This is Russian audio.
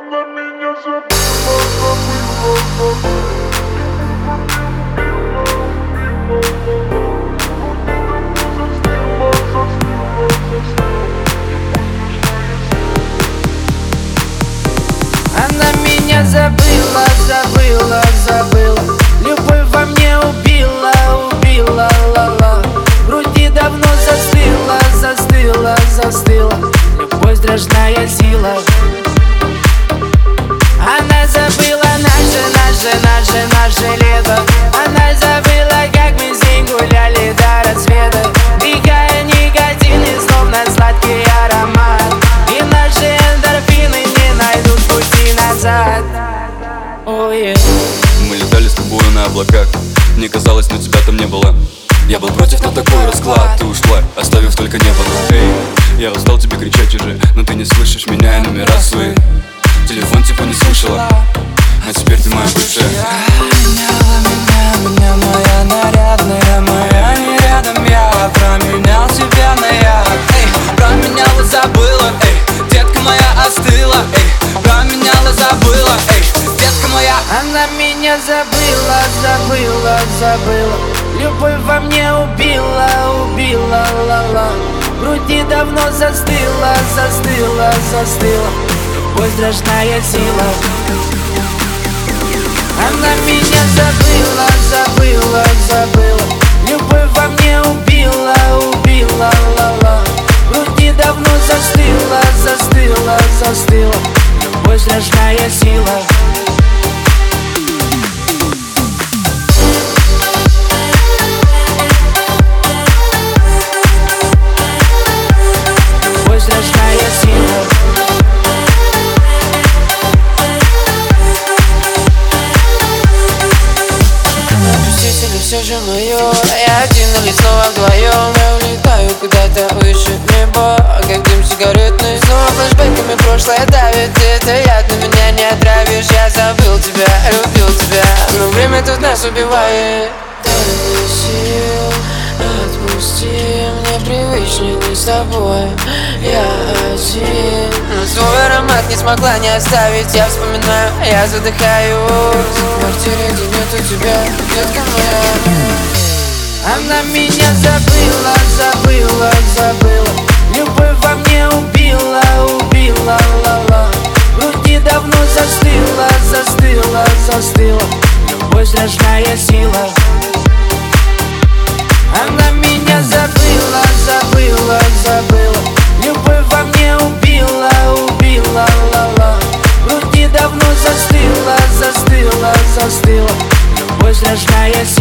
Она меня забыла, забыла, Она меня забыла, забыла, забыла. Любовь во мне убила, убила, ла-ла. В груди давно застыла, застыла, застыла. Любовь страшная сила. Она забыла наше лето. Она забыла, как мы с ней гуляли до рассвета. Вдыхая никотин и словно сладкий аромат. И наши эндорфины не найдут пути назад. Мы летали с тобой на облаках. Мне казалось, но тебя там не было. Я был против, но такой расклад. Ты ушла, оставив только небо. Эй, я устал тебе кричать уже, но ты не слышишь меня и номера свои. Телефон типа не слышала, а теперь ты моя бывшая. Меня, моя нарядная, моя не рядом. Я променял тебя на яд. Эй, променяла, забыла. Эй, детка моя остыла. Эй, променяла, забыла. Эй, детка моя. Она меня забыла, забыла, забыла. Любовь во мне убила, убила, ла-ла. В груди давно застыла, застыла, застыла. Любовь страшная сила. Она меня забыла, забыла, забыла. Любовь во мне убила, убила, ла-ла. В груди давно застыла, застыла, застыла. Любовь страшная сила. Все же мое, я один, но снова вдвоем. Я улетаю куда-то выше неба, как дым сигаретный. Снова флешбэками прошлое давит. Это яд, но меня не отравишь. Я забыл тебя, любил тебя, но время тут нас убивает. Дай сил, отпусти, мне привычнее не с тобой. Я один, но свой аромат не смогла не оставить. Я вспоминаю, я задыхаюсь в квартире, где нету тебя, детка моя. Она меня забыла, забыла, забыла. Любовь во мне убила, убила, ла-ла. В груди давно застыла, застыла, застыла. Любовь страшная сила. Она меня забыла, забыла, забыла. Любовь во мне убила, убила, ла-ла. В груди давно застыла, застыла, застыла. Любовь страшная сила.